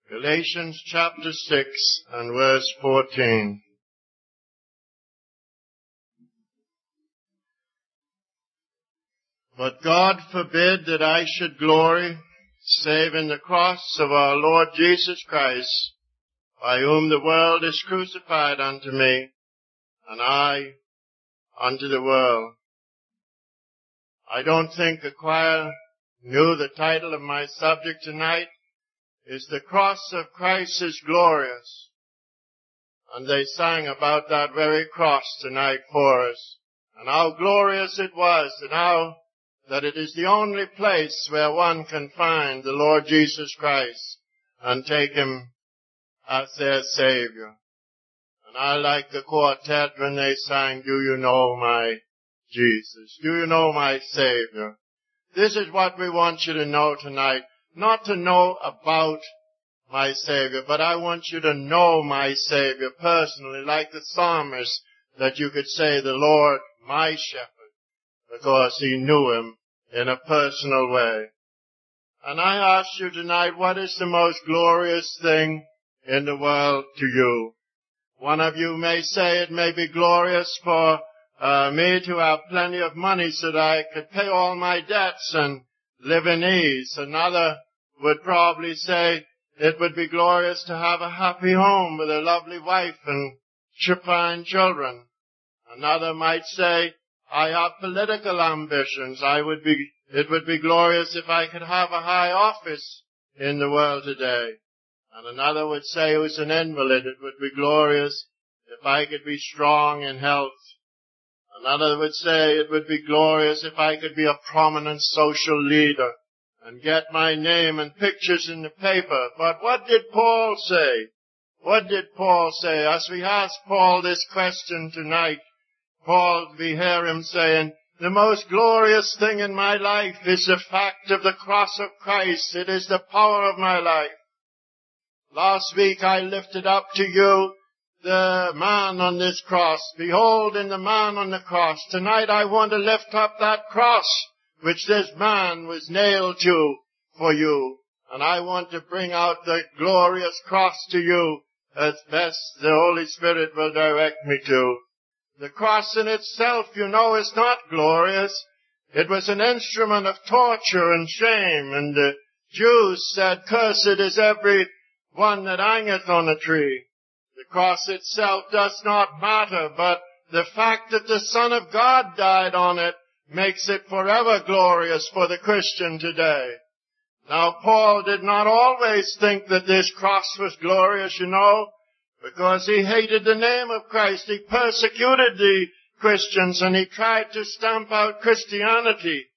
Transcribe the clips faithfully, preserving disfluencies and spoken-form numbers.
Galatians chapter six and verse fourteen. But God forbid that I should glory, save in the cross of our Lord Jesus Christ, by whom the world is crucified unto me, and I unto the world. I don't think the choir knew the title of my subject tonight is The Cross of Christ is Glorious. And they sang about that very cross tonight for us, and how glorious it was, and how that it is the only place where one can find the Lord Jesus Christ and take Him as their Savior. And I like the quartet when they sang, Do you know my Jesus? Do you know my Savior? This is what we want you to know tonight. Not to know about my Savior, but I want you to know my Savior personally, like the psalmist, that you could say, the Lord, my shepherd, because he knew him in a personal way. And I ask you tonight, what is the most glorious thing in the world to you? One of you may say it may be glorious for uh, me to have plenty of money so that I could pay all my debts and live in ease. Another would probably say it would be glorious to have a happy home with a lovely wife and fine children. Another might say, I have political ambitions. I would be, it would be glorious if I could have a high office in the world today. And another would say, who's an invalid, it would be glorious if I could be strong in health. Another would say it would be glorious if I could be a prominent social leader and get my name and pictures in the paper. But what did Paul say? What did Paul say? As we ask Paul this question tonight, Paul, we hear him saying, the most glorious thing in my life is the fact of the cross of Christ. It is the power of my life. Last week I lifted up to you the man on this cross. Behold in the man on the cross. Tonight I want to lift up that cross which this man was nailed to for you. And I want to bring out the glorious cross to you as best the Holy Spirit will direct me to. The cross in itself, you know, is not glorious. It was an instrument of torture and shame. And the Jews said, Cursed is every one that hangeth on a tree. The cross itself does not matter, but the fact that the Son of God died on it makes it forever glorious for the Christian today. Now, Paul did not always think that this cross was glorious, you know, because he hated the name of Christ. He persecuted the Christians and he tried to stamp out Christianity.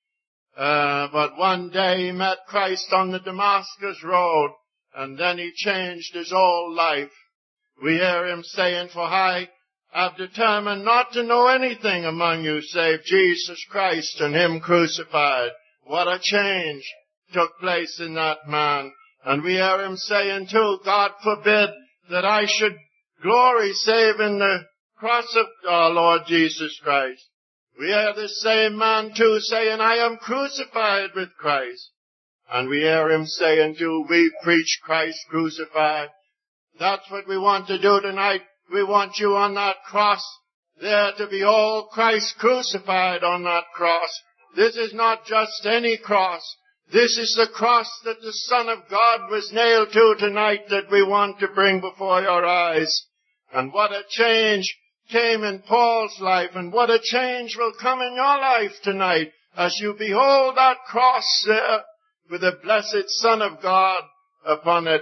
Uh, but one day he met Christ on the Damascus road, and then he changed his whole life. We hear him saying, For I have determined not to know anything among you save Jesus Christ and him crucified. What a change took place in that man. And we hear him saying too, God forbid that I should glory save in the cross of our Lord Jesus Christ. We hear this same man too saying, I am crucified with Christ. And we hear him saying too, we preach Christ crucified. That's what we want to do tonight. We want you on that cross, there to behold Christ crucified on that cross. This is not just any cross. This is the cross that the Son of God was nailed to tonight that we want to bring before your eyes. And what a change came in Paul's life, and what a change will come in your life tonight as you behold that cross there with the blessed Son of God upon it.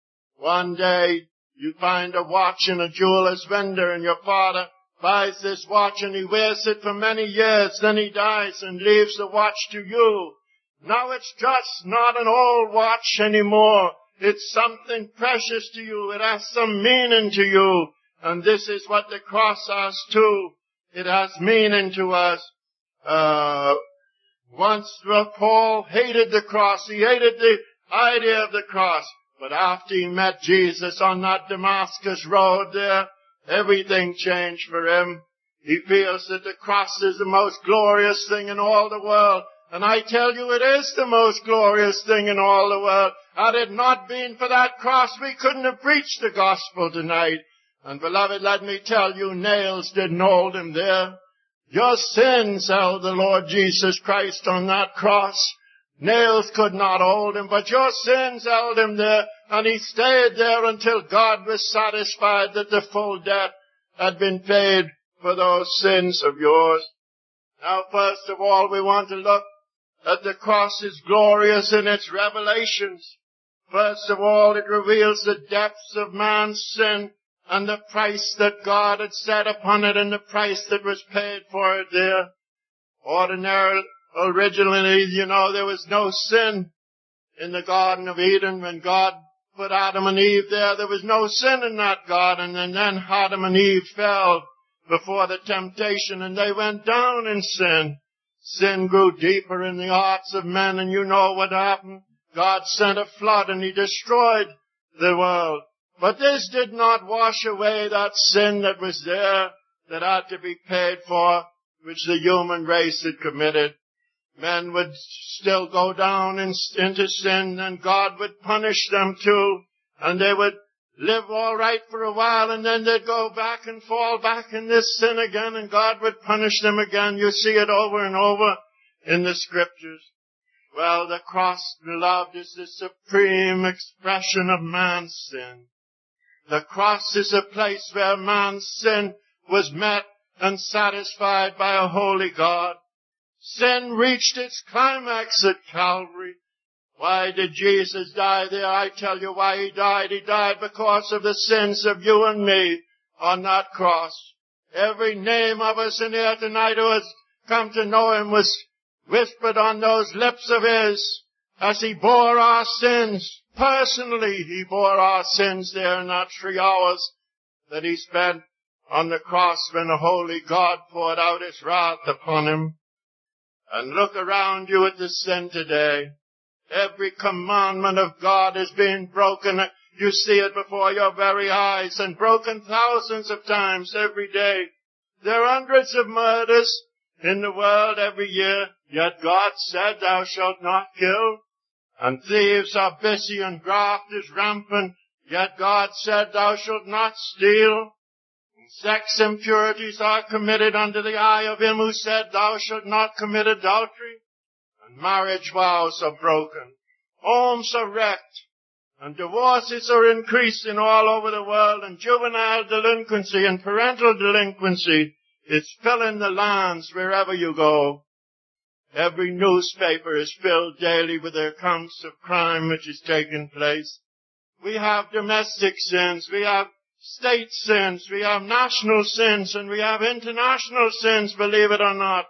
One day you find a watch in a jeweler's vendor, and your father buys this watch and he wears it for many years. Then he dies and leaves the watch to you. Now it's just not an old watch anymore. It's something precious to you. It has some meaning to you. And this is what the cross has too. It has meaning to us. Uh, once Paul hated the cross. He hated the idea of the cross. But after he met Jesus on that Damascus road there, everything changed for him. He feels that the cross is the most glorious thing in all the world. And I tell you, it is the most glorious thing in all the world. Had it not been for that cross, we couldn't have preached the gospel tonight. And beloved, let me tell you, nails didn't hold him there. Your sins held the Lord Jesus Christ on that cross. Nails could not hold him, but your sins held him there, and he stayed there until God was satisfied that the full debt had been paid for those sins of yours. Now, first of all, we want to look at the cross is glorious in its revelations. First of all, it reveals the depths of man's sin and the price that God had set upon it and the price that was paid for it there. Ordinarily, originally, you know, there was no sin in the Garden of Eden. When God put Adam and Eve there, there was no sin in that garden. And then Adam and Eve fell before the temptation and they went down in sin. Sin grew deeper in the hearts of men, and you know what happened. God sent a flood and he destroyed the world. But this did not wash away that sin that was there, that had to be paid for, which the human race had committed. Men would still go down in, into sin, and God would punish them too. And they would live all right for a while, and then they'd go back and fall back in this sin again, and God would punish them again. You see it over and over in the Scriptures. Well, the cross, beloved, is the supreme expression of man's sin. The cross is a place where man's sin was met and satisfied by a holy God. Sin reached its climax at Calvary. Why did Jesus die there? I tell you why he died. He died because of the sins of you and me on that cross. Every name of us in here tonight who has come to know him was whispered on those lips of his as he bore our sins. Personally, he bore our sins there in that three hours that he spent on the cross when the holy God poured out his wrath upon him. And look around you at the sin today. Every commandment of God is being broken. You see it before your very eyes, and broken thousands of times every day. There are hundreds of murders in the world every year, yet God said, thou shalt not kill. And thieves are busy and graft is rampant, yet God said, thou shalt not steal. And sex impurities are committed under the eye of him who said, thou shalt not commit adultery. And marriage vows are broken. Homes are wrecked. And divorces are increasing all over the world. And juvenile delinquency and parental delinquency is filling the lands wherever you go. Every newspaper is filled daily with the accounts of crime which is taking place. We have domestic sins. We have state sins. We have national sins. And we have international sins, believe it or not.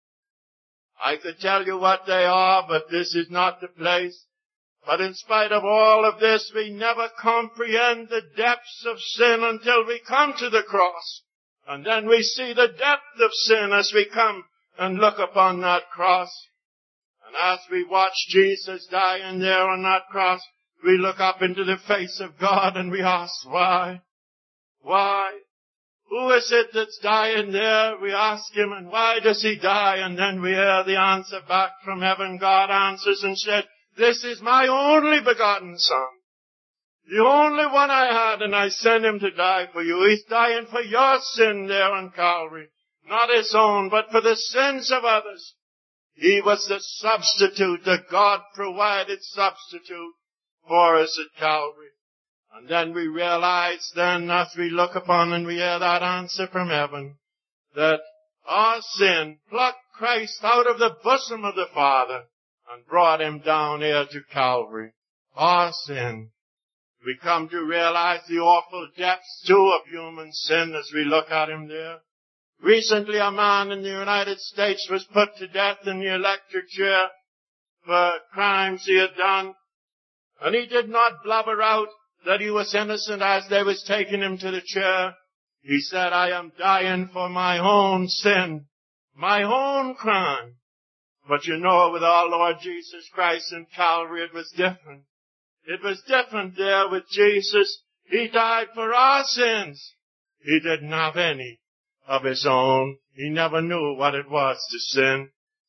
I could tell you what they are, but this is not the place. But in spite of all of this, we never comprehend the depths of sin until we come to the cross. And then we see the depth of sin as we come and look upon that cross. And as we watch Jesus dying there on that cross, we look up into the face of God and we ask, why? Why? Who is it that's dying there? We ask him, and why does he die? And then we hear the answer back from heaven. God answers and said, this is my only begotten Son. The only one I had, and I sent him to die for you. He's dying for your sin there on Calvary. Not his own, but for the sins of others. He was the substitute, the God-provided substitute for us at Calvary. And then we realize then, as we look upon and we hear that answer from heaven, that our sin plucked Christ out of the bosom of the Father and brought him down here to Calvary. Our sin. We come to realize the awful depths, too, of human sin as we look at him there. Recently, a man in the United States was put to death in the electric chair for crimes he had done. And he did not blubber out that he was innocent as they was taking him to the chair. He said, I am dying for my own sin, my own crime. But you know, with our Lord Jesus Christ in Calvary, it was different. It was different there with Jesus. He died for our sins. He didn't have any of his own. He never knew what it was to sin.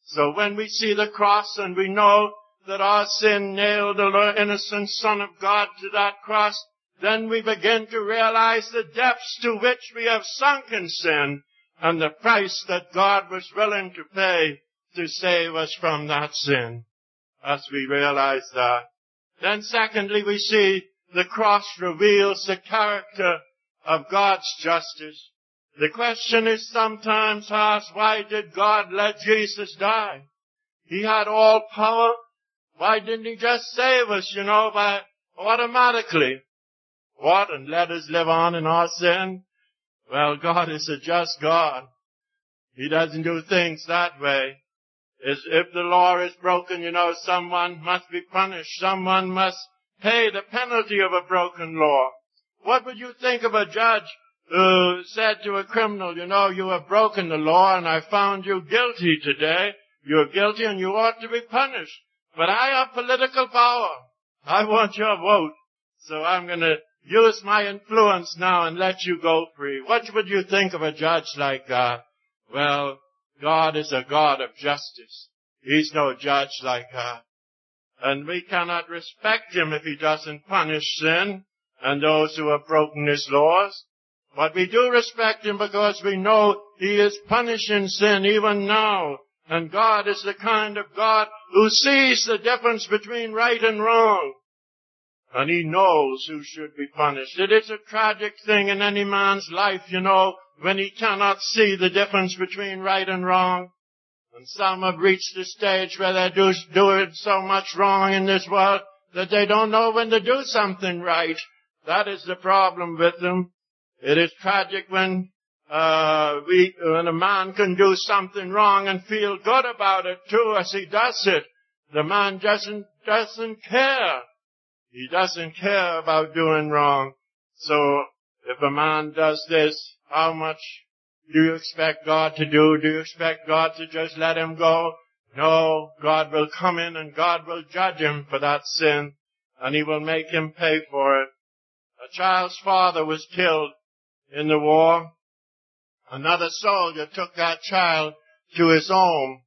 So when we see the cross and we know that our sin nailed the innocent Son of God to that cross, then we begin to realize the depths to which we have sunk in sin and the price that God was willing to pay to save us from that sin. As we realize that. Then secondly, we see the cross reveals the character of God's justice. The question is sometimes asked, why did God let Jesus die? He had all power. Why didn't he just save us, you know, by automatically? What, and let us live on in our sin? Well, God is a just God. He doesn't do things that way. Is if the law is broken, you know, someone must be punished. Someone must pay the penalty of a broken law. What would you think of a judge who said to a criminal, you know, you have broken the law and I found you guilty today. You're guilty and you ought to be punished. But I have political power. I want your vote. So I'm going to use my influence now and let you go free. What would you think of a judge like that? Well, God is a God of justice. He's no judge like that. And we cannot respect him if he doesn't punish sin and those who have broken his laws. But we do respect him because we know he is punishing sin even now. And God is the kind of God who sees the difference between right and wrong. And he knows who should be punished. It is a tragic thing in any man's life, you know, when he cannot see the difference between right and wrong. And some have reached the stage where they do doing so much wrong in this world that they don't know when to do something right. That is the problem with them. It is tragic when uh we when a man can do something wrong and feel good about it too as he does it. The man doesn't doesn't care. He doesn't care about doing wrong. So if a man does this, how much do you expect God to do? Do you expect God to just let him go? No, God will come in and God will judge him for that sin, and he will make him pay for it. A child's father was killed in the war. Another soldier took that child to his home.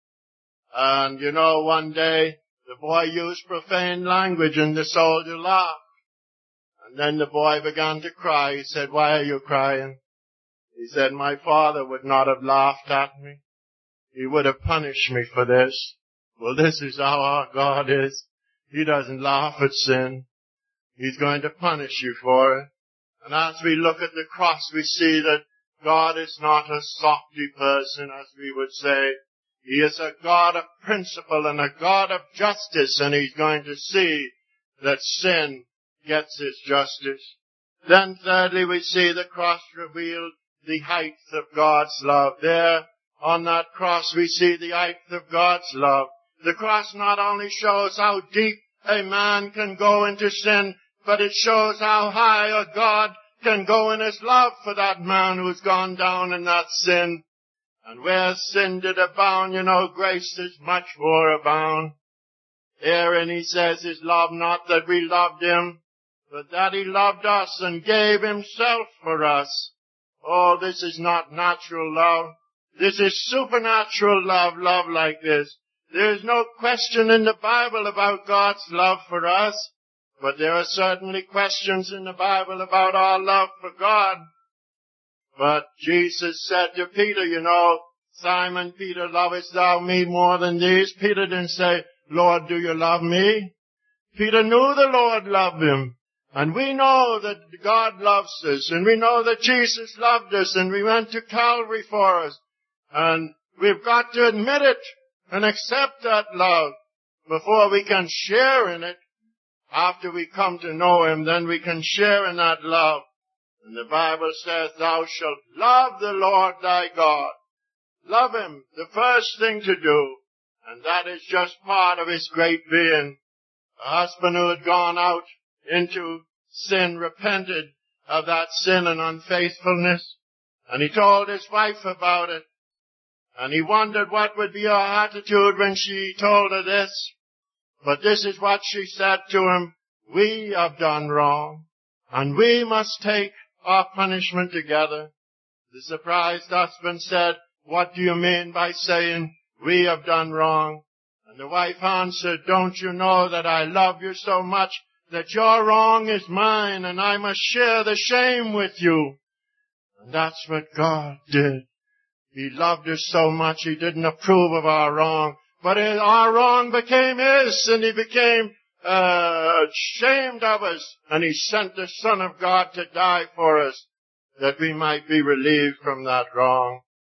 And you know, one day the boy used profane language and the soldier laughed. And then the boy began to cry. He said, "Why are you crying?" He said, "My father would not have laughed at me. He would have punished me for this." Well, this is how our God is. He doesn't laugh at sin. He's going to punish you for it. And as we look at the cross, we see that God is not a softy person, as we would say. He is a God of principle and a God of justice, and he's going to see that sin gets its justice. Then thirdly, we see the cross revealed the height of God's love. There on that cross we see the height of God's love. The cross not only shows how deep a man can go into sin, but it shows how high a God can go in his love for that man who's gone down in that sin. And where sin did abound, you know, grace is much more abound. Herein he says his love, not that we loved him, but that he loved us and gave himself for us. Oh, this is not natural love. This is supernatural love, love like this. There is no question in the Bible about God's love for us, but there are certainly questions in the Bible about our love for God. But Jesus said to Peter, you know, "Simon Peter, lovest thou me more than these?" Peter didn't say, "Lord, do you love me?" Peter knew the Lord loved him. And we know that God loves us, and we know that Jesus loved us, and we went to Calvary for us. And we've got to admit it and accept that love before we can share in it. After we come to know him, then we can share in that love. And the Bible says, "Thou shalt love the Lord thy God." Love him, the first thing to do. And that is just part of his great being. A husband who had gone out into sin repented of that sin and unfaithfulness. And he told his wife about it. And he wondered what would be her attitude when she told her this. But this is what she said to him: "We have done wrong, and we must take our punishment together." The surprised husband said, "What do you mean by saying we have done wrong. And the wife answered, don't you know that I love you so much that your wrong is mine and I must share the shame with you? And that's what God did. He loved us so much He didn't approve of our wrong, but our wrong became His, and He became uh, ashamed of us, and He sent the Son of God to die for us, that we might be relieved from that wrong.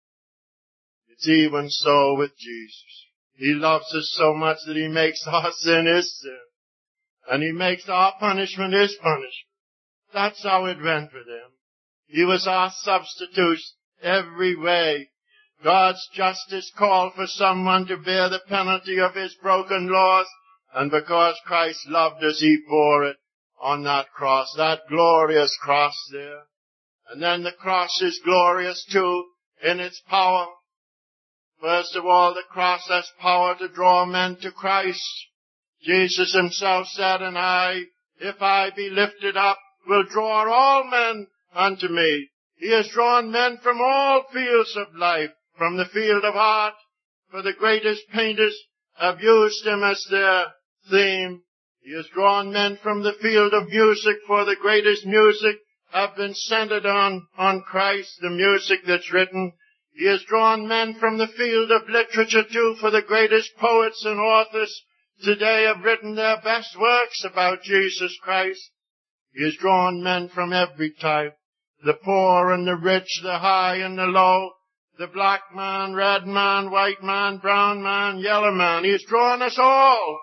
It's even so with Jesus. He loves us so much that He makes our sin His sin, and He makes our punishment His punishment. That's how it went with Him. He was our substitute every way. God's justice called for someone to bear the penalty of His broken laws, and because Christ loved us, He bore it on that cross, that glorious cross there. And then the cross is glorious too in its power. First of all, the cross has power to draw men to Christ. Jesus Himself said, and I, if I be lifted up, will draw all men unto me. He has drawn men from all fields of life, from the field of art, for the greatest painters have used Him as their theme. He has drawn men from the field of music, for the greatest music have been centered on, on Christ, the music that's written. He has drawn men from the field of literature too, for the greatest poets and authors today have written their best works about Jesus Christ. He has drawn men from every type, the poor and the rich, the high and the low, the black man, red man, white man, brown man, yellow man. He's drawn us all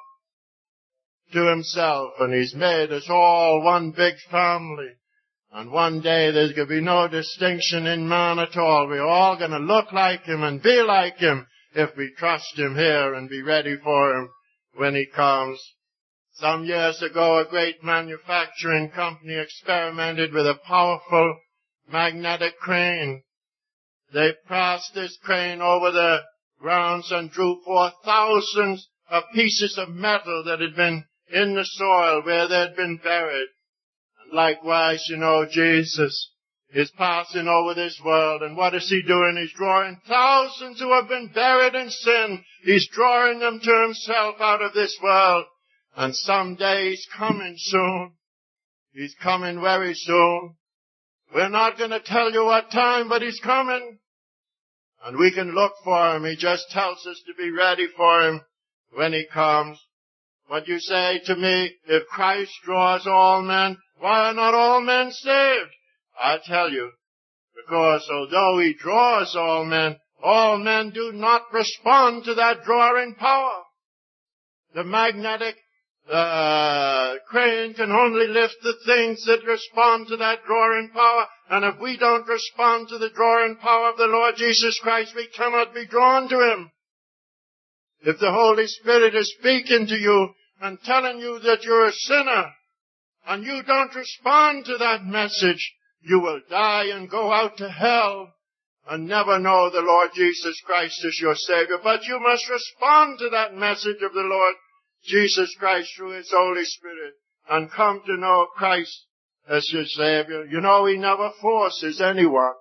to Himself, and He's made us all one big family. And one day there's going to be no distinction in man at all. We're all going to look like Him and be like Him if we trust Him here and be ready for Him when He comes. Some years ago, a great manufacturing company experimented with a powerful magnetic crane. They passed this crane over the grounds and drew forth thousands of pieces of metal that had been in the soil where they had been buried. And likewise, you know, Jesus is passing over this world, and what is He doing? He's drawing thousands who have been buried in sin. He's drawing them to Himself out of this world. And someday He's coming soon. He's coming very soon. We're not going to tell you what time, but He's coming. And we can look for Him. He just tells us to be ready for Him when He comes. But you say to me, if Christ draws all men, why are not all men saved? I tell you, because although He draws all men, all men do not respond to that drawing power. The magnetic uh, crane can only lift the things that respond to that drawing power. And if we don't respond to the drawing power of the Lord Jesus Christ, we cannot be drawn to Him. If the Holy Spirit is speaking to you and telling you that you're a sinner, and you don't respond to that message, you will die and go out to hell and never know the Lord Jesus Christ as your Savior. But you must respond to that message of the Lord Jesus Christ through His Holy Spirit and come to know Christ as your Savior. You know, He never forces anyone.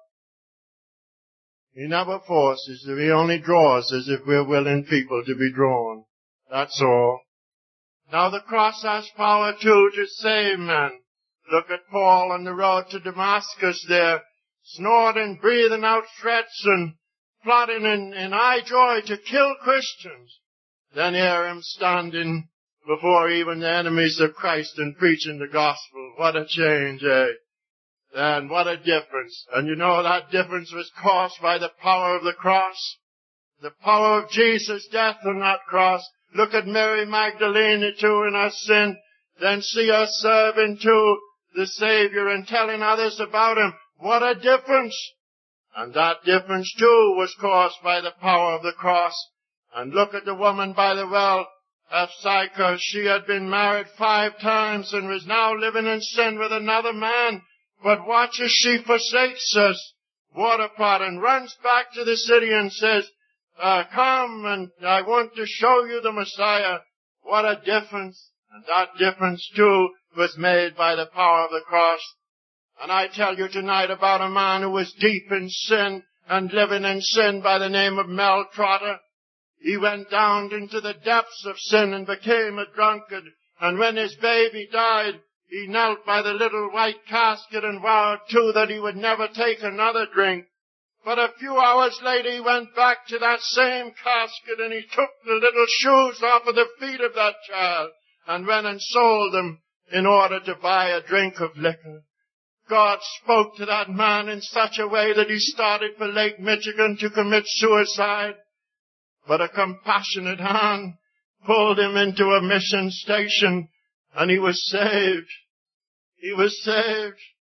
He never forces. He only draws as if we're willing people to be drawn. That's all. Now the cross has power too to save men. Look at Paul on the road to Damascus there, snorting, breathing out threats and plotting in, in high joy to kill Christians. Then hear him standing before even the enemies of Christ and preaching the gospel. What a change, eh? And what a difference. And you know that difference was caused by the power of the cross. The power of Jesus' death on that cross. Look at Mary Magdalene too in her sin. Then see her serving too the Savior and telling others about Him. What a difference. And that difference too was caused by the power of the cross. And look at the woman by the well of Sychar. She had been married five times and was now living in sin with another man. But watch as she forsakes us, water pot, and runs back to the city and says, uh, come and I want to show you the Messiah. What a difference. And that difference too was made by the power of the cross. And I tell you tonight about a man who was deep in sin and living in sin by the name of Mel Trotter. He went down into the depths of sin and became a drunkard. And when his baby died, he knelt by the little white casket and vowed too that he would never take another drink. But a few hours later he went back to that same casket and he took the little shoes off of the feet of that child and went and sold them in order to buy a drink of liquor. God spoke to that man in such a way that he started for Lake Michigan to commit suicide. But a compassionate hand pulled him into a mission station and he was saved. He was saved.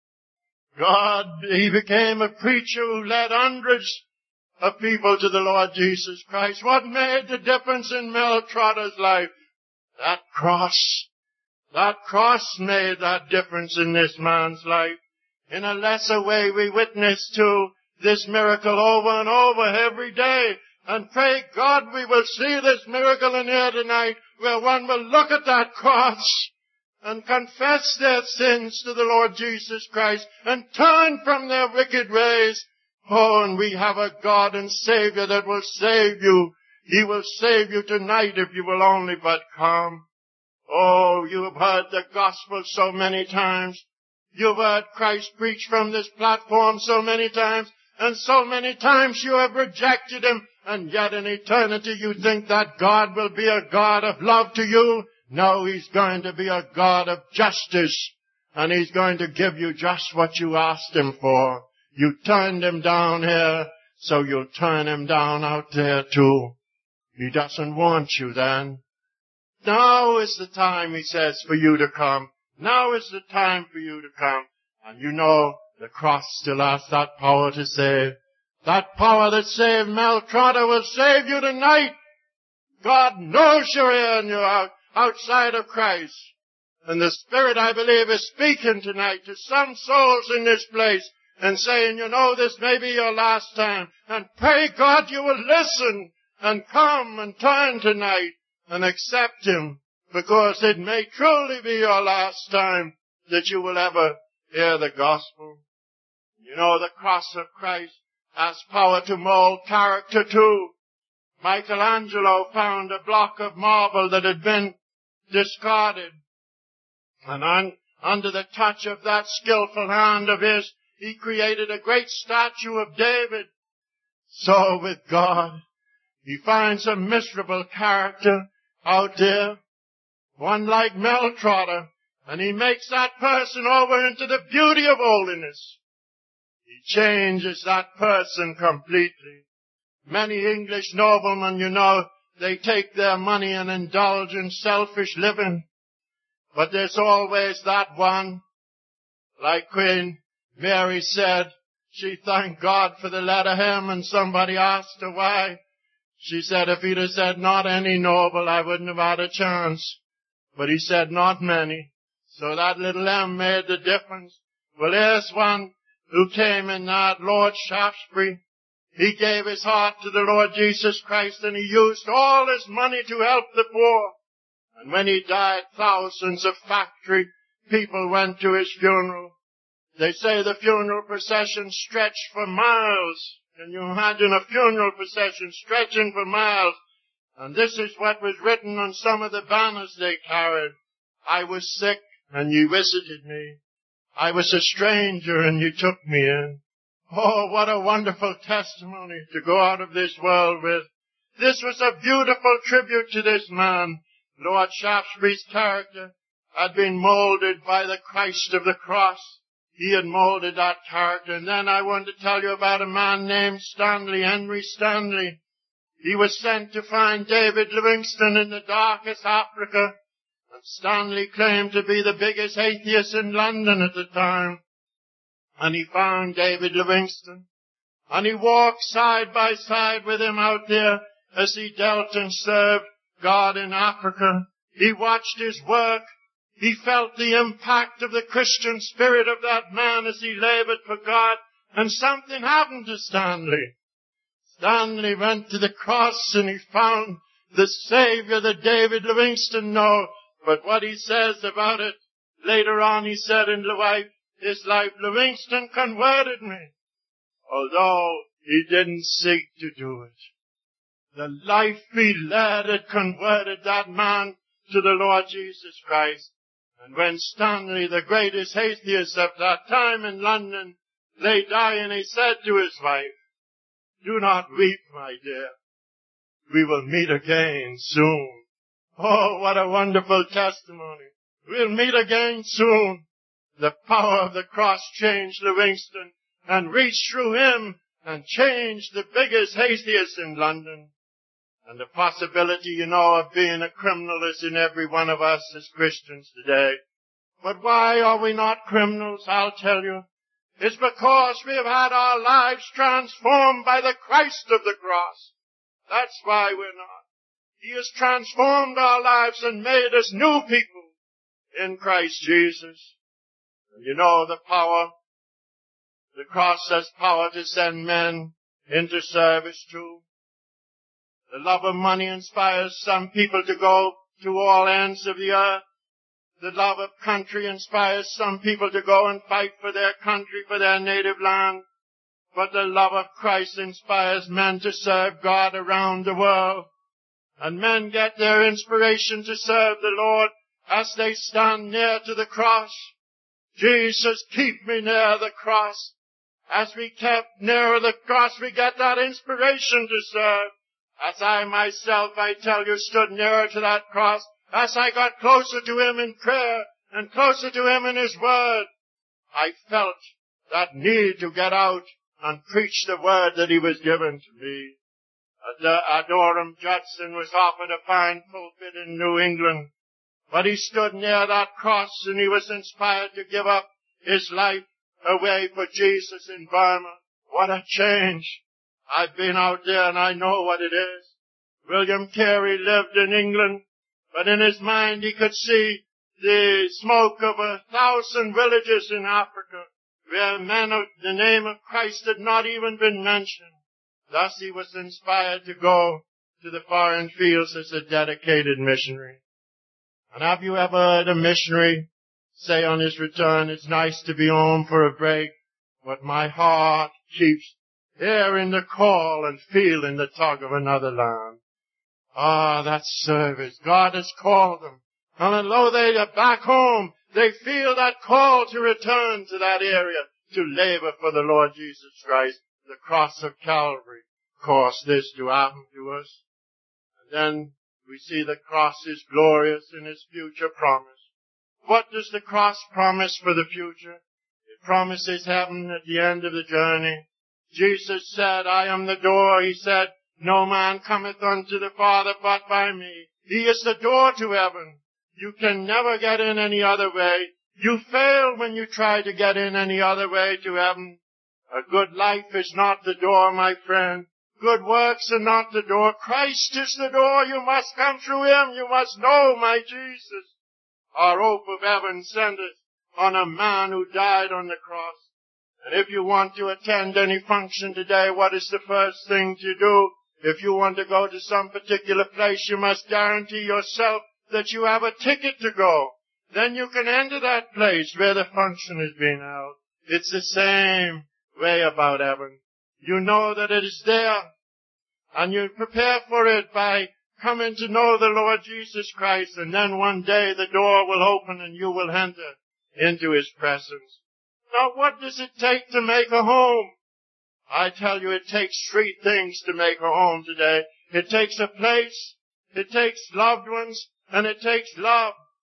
God, he became a preacher who led hundreds of people to the Lord Jesus Christ. What made the difference in Mel Trotter's life? That cross. That cross made that difference in this man's life. In a lesser way, we witness to this miracle over and over every day. And pray God we will see this miracle in here tonight where one will look at that cross and confess their sins to the Lord Jesus Christ and turn from their wicked ways. Oh, and we have a God and Savior that will save you. He will save you tonight if you will only but come. Oh, you have heard the gospel so many times. You've heard Christ preach from this platform so many times, and so many times you have rejected him, and yet in eternity you think that God will be a God of love to you. No, he's going to be a God of justice, and he's going to give you just what you asked him for. You turned him down here, so you'll turn him down out there too. He doesn't want you then. Now is the time, he says, for you to come. Now is the time for you to come. And you know, the cross still has that power to save. That power that saved Mel Trotter will save you tonight. God knows you're here and you're out, outside of Christ. And the Spirit, I believe, is speaking tonight to some souls in this place and saying, you know, this may be your last time. And pray God you will listen and come and turn tonight and accept him, because it may truly be your last time that you will ever hear the gospel. You know, the cross of Christ has power to mold character too. Michelangelo found a block of marble that had been discarded. And on, under the touch of that skillful hand of his, he created a great statue of David. So with God, he finds a miserable character out there, one like Mel Trotter, and he makes that person over into the beauty of holiness. He changes that person completely. Many English noblemen, you know, they take their money and indulge in selfish living. But there's always that one, like Queen Mary said, she thanked God for the letter M, and somebody asked her why. She said, if he'd have said not any noble, I wouldn't have had a chance. But he said not many. So that little M made the difference. Well, here's one who came in that, Lord Shaftesbury. He gave his heart to the Lord Jesus Christ, and he used all his money to help the poor. And when he died, thousands of factory people went to his funeral. They say the funeral procession stretched for miles. Can you imagine a funeral procession stretching for miles? And this is what was written on some of the banners they carried. I was sick, and you visited me. I was a stranger, and you took me in. Oh, what a wonderful testimony to go out of this world with. This was a beautiful tribute to this man. Lord Shaftesbury's character had been molded by the Christ of the cross. He had molded that character. And then I want to tell you about a man named Stanley, Henry Stanley. He was sent to find David Livingstone in the darkest Africa. And Stanley claimed to be the biggest atheist in London at the time. And he found David Livingstone. And he walked side by side with him out there as he dealt and served God in Africa. He watched his work. He felt the impact of the Christian spirit of that man as he labored for God. And something happened to Stanley. Stanley went to the cross and he found the Savior that David Livingstone knew. But what he says about it, later on he said in life, his life, Livingstone converted me, although he didn't seek to do it. The life he led had converted that man to the Lord Jesus Christ. And when Stanley, the greatest atheist of that time in London, lay dying, he said to his wife, "Do not weep, my dear. We will meet again soon." Oh, what a wonderful testimony. We'll meet again soon. The power of the cross changed Livingston and reached through him and changed the biggest atheist in London. And the possibility, you know, of being a criminal is in every one of us as Christians today. But why are we not criminals? I'll tell you. It's because we have had our lives transformed by the Christ of the cross. That's why we're not. He has transformed our lives and made us new people in Christ Jesus. And you know the power. The cross has power to send men into service too. The love of money inspires some people to go to all ends of the earth. The love of country inspires some people to go and fight for their country, for their native land. But the love of Christ inspires men to serve God around the world. And men get their inspiration to serve the Lord as they stand near to the cross. Jesus, keep me near the cross. As we kept nearer the cross, we get that inspiration to serve. As I myself, I tell you, stood nearer to that cross, as I got closer to him in prayer and closer to him in his word, I felt that need to get out and preach the word that he was given to me. Adoniram Judson was offered a fine pulpit in New England, but he stood near that cross and he was inspired to give up his life away for Jesus in Burma. What a change! I've been out there and I know what it is. William Carey lived in England, but in his mind he could see the smoke of a thousand villages in Africa where men of the name of Christ had not even been mentioned. Thus he was inspired to go to the foreign fields as a dedicated missionary. And have you ever heard a missionary say on his return, "It's nice to be home for a break, but my heart keeps hearing the call and feeling the tug of another land"? Ah, that's service. God has called them. And although they are back home, they feel that call to return to that area, to labor for the Lord Jesus Christ. The cross of Calvary caused this to happen to us. And then we see the cross is glorious in its future promise. What does the cross promise for the future? It promises heaven at the end of the journey. Jesus said, "I am the door." He said, "No man cometh unto the Father but by me." He is the door to heaven. You can never get in any other way. You fail when you try to get in any other way to heaven. A good life is not the door, my friend. Good works are not the door. Christ is the door. You must come through him. You must know my Jesus. Our hope of heaven centers on a man who died on the cross. And if you want to attend any function today, what is the first thing to do? If you want to go to some particular place, you must guarantee yourself that you have a ticket to go. Then you can enter that place where the function is being held. It's the same way about heaven. You know that it is there, and you prepare for it by coming to know the Lord Jesus Christ, and then one day the door will open and you will enter into his presence. Now, what does it take to make a home? I tell you, it takes three things to make a home today. It takes a place, it takes loved ones, and it takes love.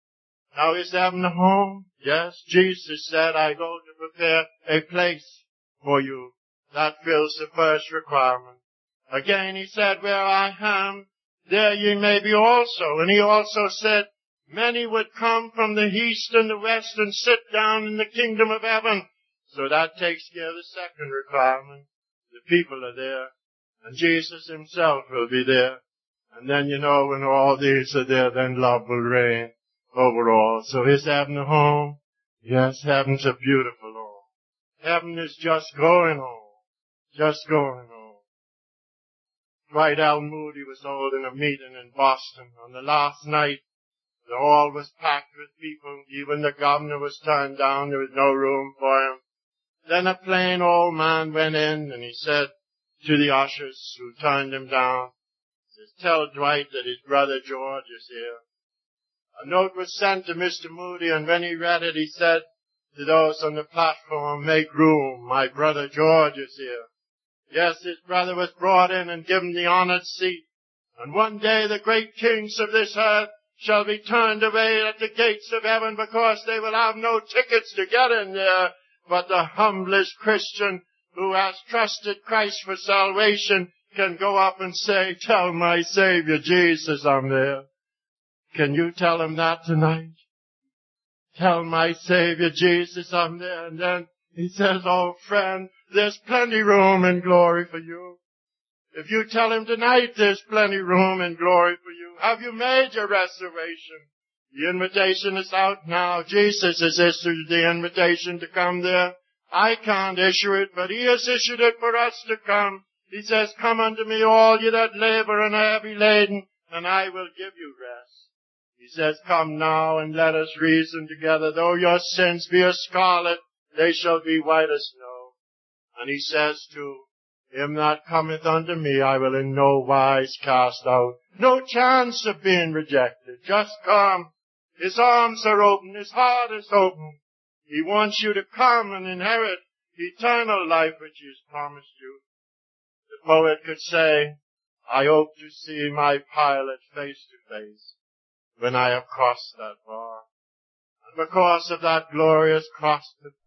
Now, is heaven a home? Yes. Jesus said, "I go to prepare a place for you." That fills the first requirement. Again, he said, "Where I am, there ye may be also." And he also said, "Many would come from the east and the west and sit down in the kingdom of heaven." So that takes care of the second requirement. The people are there, and Jesus himself will be there. And then, you know, when all these are there, then love will reign over all. So is heaven a home? Yes, heaven's a beautiful home. Heaven is just going home. Just going home. Dwight L. Moody was holding a meeting in Boston on the last night. The hall was packed with people. Even the governor was turned down. There was no room for him. Then a plain old man went in and he said to the ushers who turned him down, says, tell Dwight that his brother George is here. A note was sent to Mister Moody, and when he read it, he said to those on the platform, make room, my brother George is here. Yes, his brother was brought in and given the honored seat. And one day the great kings of this earth shall be turned away at the gates of heaven because they will have no tickets to get in there. But the humblest Christian who has trusted Christ for salvation can go up and say, tell my Savior Jesus I'm there. Can you tell him that tonight? Tell my Savior Jesus I'm there. And then he says, oh friend, there's plenty room in glory for you. If you tell him tonight there's plenty room in glory for you, have you made your reservation? The invitation is out now. Jesus has issued the invitation to come there. I can't issue it, but he has issued it for us to come. He says, come unto me all you that labor and are heavy laden, and I will give you rest. He says, come now and let us reason together. Though your sins be as scarlet, they shall be white as snow. And he says to him that cometh unto me, I will in no wise cast out. No chance of being rejected. Just come. His arms are open. His heart is open. He wants you to come and inherit eternal life which he has promised you. The poet could say, I hope to see my pilot face to face when I have crossed that bar. And because of that glorious cross